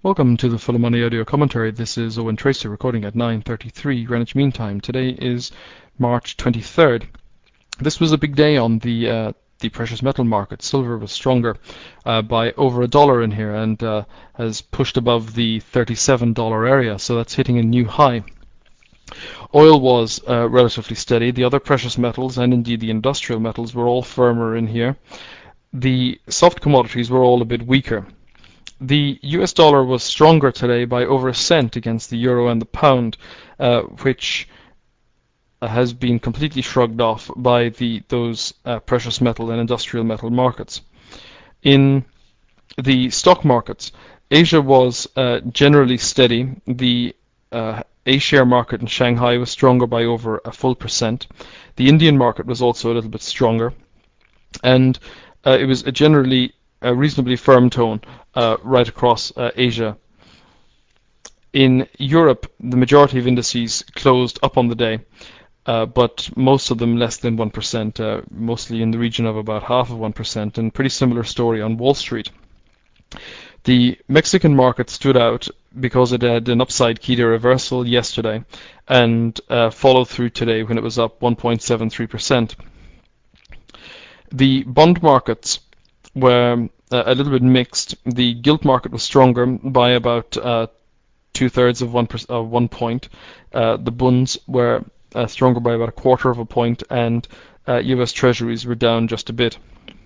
Welcome to the Full of Money audio commentary. This is Owen Tracy recording at 9:33 Greenwich Mean Time. Today is March 23rd. This was a big day on the precious metal market. Silver was stronger by over $1 in here and has pushed above the $37 area, so that's hitting a new high. Oil was relatively steady. The other precious metals and indeed the industrial metals were all firmer in here. The soft commodities were all a bit weaker. The US dollar was stronger today by over a cent against the euro and the pound, which has been completely shrugged off by those precious metal and industrial metal markets. In the stock markets, Asia was generally steady. The A-share market in Shanghai was stronger by over a full percent. The Indian market was also a little bit stronger, and it was generally a reasonably firm tone right across Asia. In Europe, the majority of indices closed up on the day, but most of them less than 1%, mostly in the region of about half of 1%, and pretty similar story on Wall Street. The Mexican market stood out because it had an upside key to reversal yesterday and followed through today when it was up 1.73%. The bond markets were a little bit mixed. The gilt market was stronger by about 2/3 of 1 point. The bunds were stronger by about 1/4 of a point, and US Treasuries were down just a bit.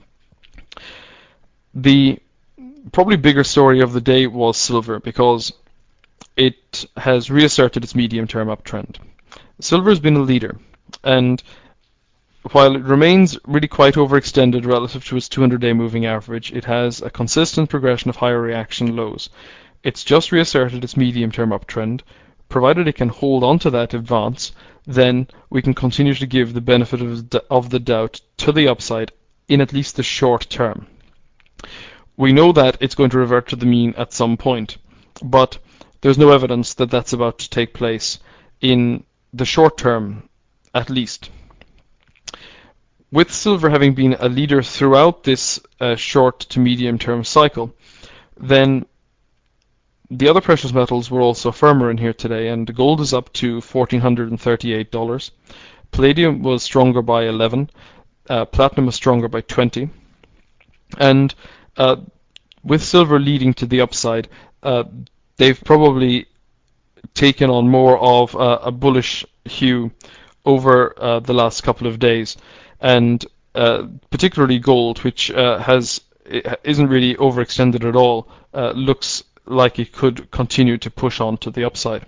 The probably bigger story of the day was silver, because it has reasserted its medium-term uptrend. Silver has been a leader, and while it remains really quite overextended relative to its 200-day moving average, it has a consistent progression of higher reaction lows. It's just reasserted its medium-term uptrend. Provided it can hold on to that advance, then we can continue to give the benefit of the doubt to the upside in at least the short term. We know that it's going to revert to the mean at some point, but there's no evidence that that's about to take place in the short term, at least. With silver having been a leader throughout this short to medium term cycle, then the other precious metals were also firmer in here today, and gold is up to $1,438. Palladium was stronger by 11. Platinum was stronger by 20. And with silver leading to the upside, they've probably taken on more of a bullish hue over the last couple of days. And particularly gold, which isn't really overextended at all, looks like it could continue to push on to the upside.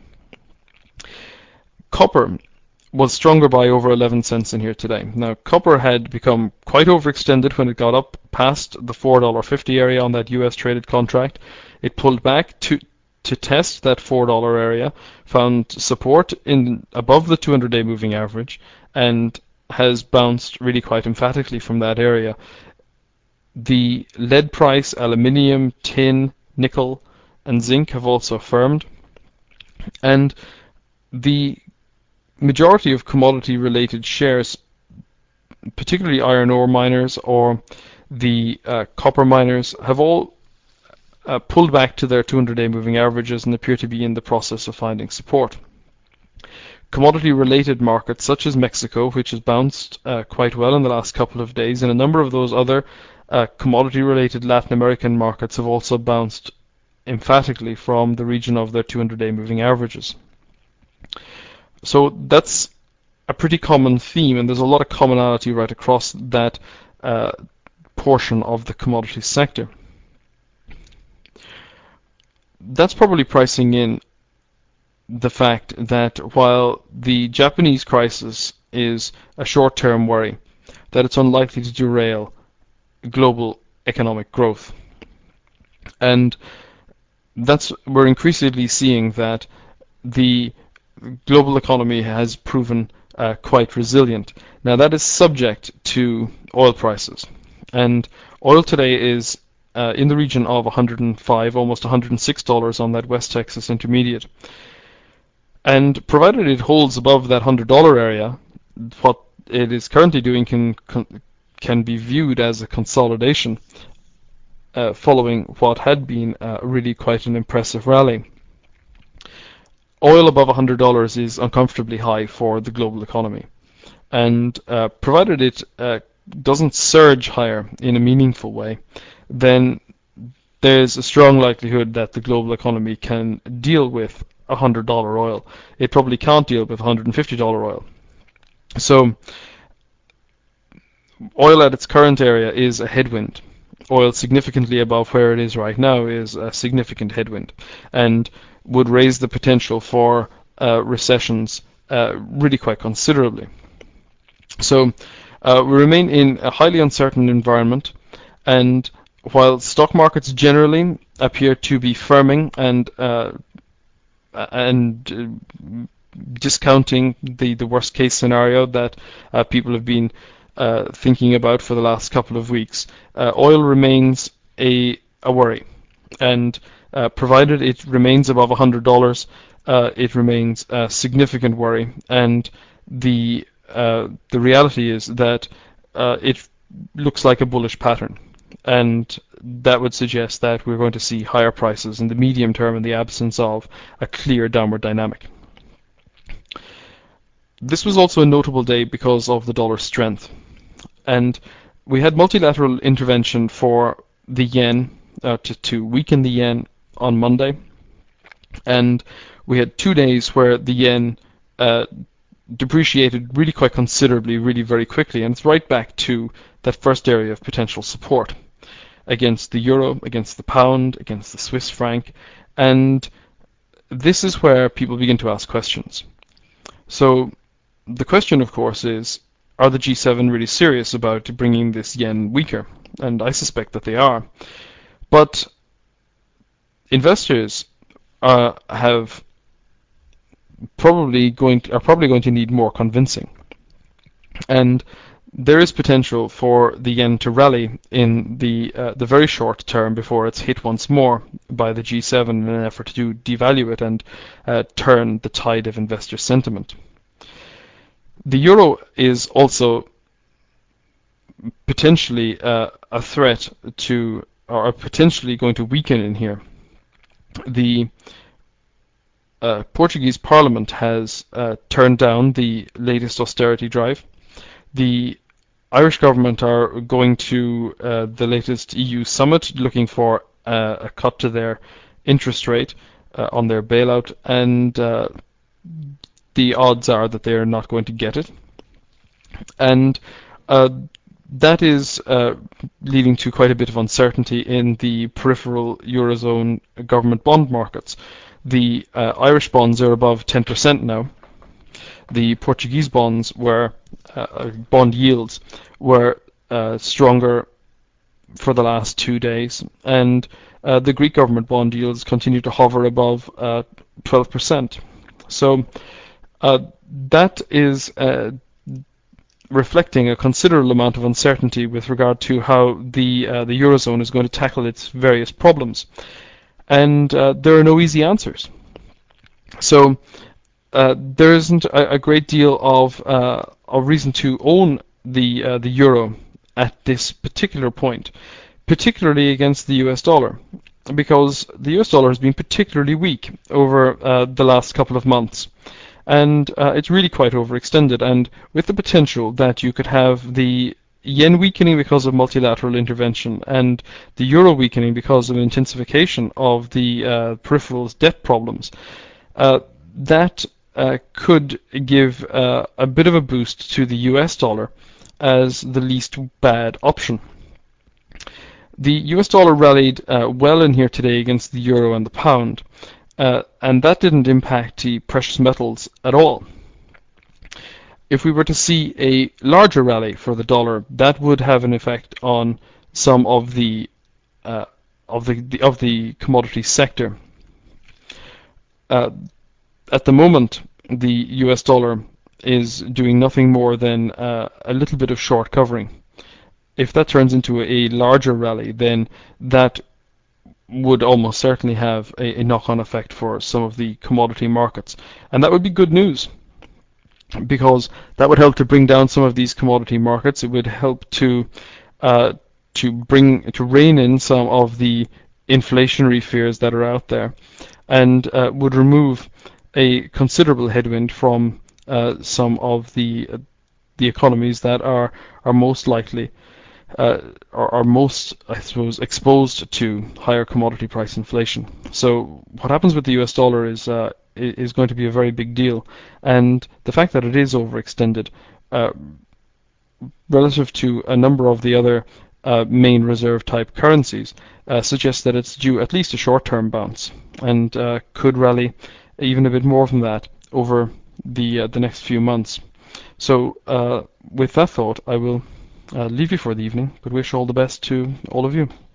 Copper was stronger by over 11 cents in here today. Now, copper had become quite overextended when it got up past the $4.50 area on that US traded contract. It pulled back to test that $4 area, found support above the 200-day moving average, and has bounced really quite emphatically from that area. The lead price, aluminium, tin, nickel, and zinc have also firmed, and the majority of commodity-related shares, particularly iron ore miners or the copper miners, have all pulled back to their 200-day moving averages and appear to be in the process of finding support. Commodity-related markets such as Mexico, which has bounced quite well in the last couple of days, and a number of those other commodity-related Latin American markets have also bounced emphatically from the region of their 200-day moving averages. So that's a pretty common theme, and there's a lot of commonality right across that portion of the commodity sector. That's probably pricing in the fact that while the Japanese crisis is a short-term worry, that it's unlikely to derail global economic growth. And we're increasingly seeing that the global economy has proven quite resilient. Now, that is subject to oil prices. And oil today is in the region of $105, almost $106 on that West Texas Intermediate. And provided it holds above that $100 area, what it is currently doing can be viewed as a consolidation following what had been really quite an impressive rally. Oil above $100 is uncomfortably high for the global economy, and provided it doesn't surge higher in a meaningful way, then there's a strong likelihood that the global economy can deal with $100 oil. It probably can't deal with $150 oil. So oil at its current area is a headwind. Oil significantly above where it is right now is a significant headwind, and would raise the potential for recessions really quite considerably. So we remain in a highly uncertain environment, and while stock markets generally appear to be firming and discounting the worst case scenario that people have been thinking about for the last couple of weeks, oil remains a worry, and provided it remains above $100, it remains a significant worry. And the reality is that it looks like a bullish pattern, and that would suggest that we're going to see higher prices in the medium term in the absence of a clear downward dynamic. This was also a notable day because of the dollar's strength, and we had multilateral intervention for the yen to weaken the yen on Monday, and we had 2 days where the yen depreciated really quite considerably, really very quickly, and it's right back to that first area of potential support against the euro, against the pound, against the Swiss franc, and this is where people begin to ask questions. So the question, of course, is, are the G7 really serious about bringing this yen weaker? And I suspect that they are. But investors are probably going to need more convincing. And there is potential for the yen to rally in the very short term before it's hit once more by the G7 in an effort to devalue it and turn the tide of investor sentiment. The euro is also potentially a threat to, or potentially going to weaken in here. The Portuguese Parliament has turned down the latest austerity drive. The Irish government are going to the latest EU summit looking for a cut to their interest rate on their bailout, and the odds are that they are not going to get it. And that is leading to quite a bit of uncertainty in the peripheral Eurozone government bond markets. The Irish bonds are above 10% now. The Portuguese bonds bond yields were stronger for the last 2 days, and the Greek government bond yields continue to hover above 12%. So that is reflecting a considerable amount of uncertainty with regard to how the Eurozone is going to tackle its various problems. And there are no easy answers. So there isn't a great deal of reason to own the euro at this particular point, particularly against the US dollar, because the US dollar has been particularly weak over the last couple of months. And it's really quite overextended, and with the potential that you could have the yen weakening because of multilateral intervention and the euro weakening because of intensification of the peripherals debt problems, that could give a bit of a boost to the US dollar as the least bad option. The US dollar rallied well in here today against the euro and the pound, and that didn't impact the precious metals at all. If we were to see a larger rally for the dollar, that would have an effect on some of the commodity sector. At the moment, the US dollar is doing nothing more than a little bit of short covering. If that turns into a larger rally, then that would almost certainly have a knock-on effect for some of the commodity markets. And that would be good news, because that would help to bring down some of these commodity markets. It would help to to rein in some of the inflationary fears that are out there, and would remove a considerable headwind from some of the economies that are most likely are most, I suppose, exposed to higher commodity price inflation. So what happens with the US dollar is going to be a very big deal, and the fact that it is overextended relative to a number of the other main reserve type currencies suggests that it's due at least a short-term bounce, and could rally even a bit more than that over the next few months. So with that thought, I will leave you for the evening, but wish all the best to all of you.